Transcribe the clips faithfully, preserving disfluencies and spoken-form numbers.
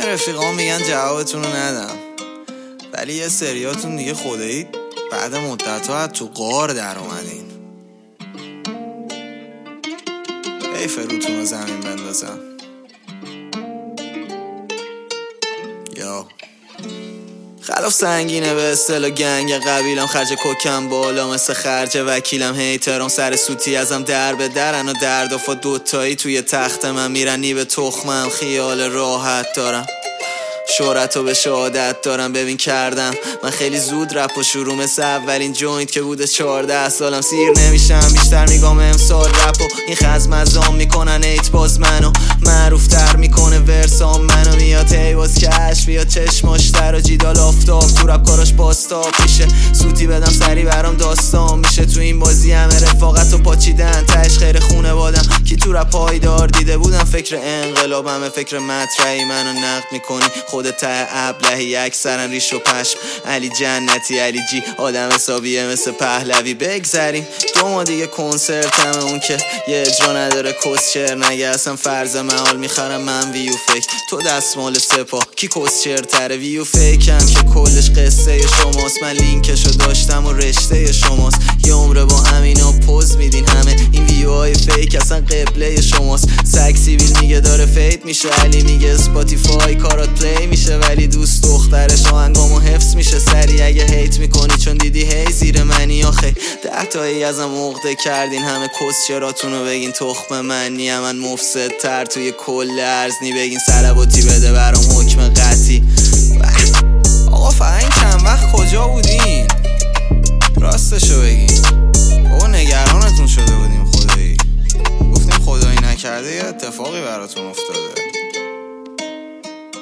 رفیقام میگن جوابتون رو ندم، ولی یه سریاتون دیگه خدایی بعد مدت ها تو غار در اومدین. حیف روتون رو زمین بندازم. یا خلاف سنگینه به اصطلاح گنگ قبیلم، خرج کوکم بالا مثل خرج وکیلم، هیترام سر سوتی ازم در به درن و دردافا دوتایی توی تخت من میرن، نی به تخمم خیال راحت دارم، شهرتو به شهادت دارم. ببین کردم من خیلی زود رپ و شروع مثل اولین جوینت که بوده چهارده سالم، سیر نمیشم بیشتر میگم امسال رپ و این خزم ازام میکنن ایت باز منو معروف تر میکنه ورسام منو، میاد هیواز کش بیاد چشماش تر و جیدال آفتاب تو رپ کاراش باستاب میشه، سوتی بدم سری برام داستان میشه. تو این بازی همه رفاقت و پاچیدن تهش خیر خونه بادم، کی تو رپ پایدار دیده بودم فکر انقلابم، فکر مطرحی منو نقد میکنی خودت ته ابلهی، اکثرا ریش و پشم علی جنتی علی جی آدم حسابیه مثل پهلوی. بگذریم دو ما دیگه کنسرت همه اون که یه اجرا نداره کسچر نگه، اصلا فرض محال میخرم من ویو فیک تو دستمال سپاه، کی کسچر تره ویو فیکم که کلش قصه شماست، من لینکشو داشتم و رشته شماست، یه عمره با همینا پوز میدین همه این ویوهای فیک اصلا قبله شماست. سگ سیویل میگه داره فیت میشه، علی میگه اسپاتیفای کارات پلی میشه، ولی دوست دخترش آهنگامو حفظ میشه سری اگه هیت میکنی چون دیدی هی زیر منی آخه ده تایی ازم عقده کردین همه کسچراتونو بگین تخم منی من مفسد تر توی کل ارزنی، بگین سلواتی بده برام حکم قطعی. آقا فهین چند وقت کجا بودین؟ راستشو بگین بابا نگرانتون شده بودیم خدایی، گفتیم خدایی نکرده یه اتفاقی براتون افتاده.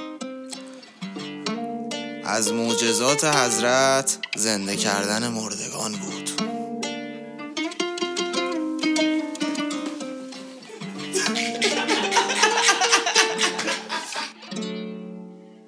از معجزات حضرت زنده کردن مردگان.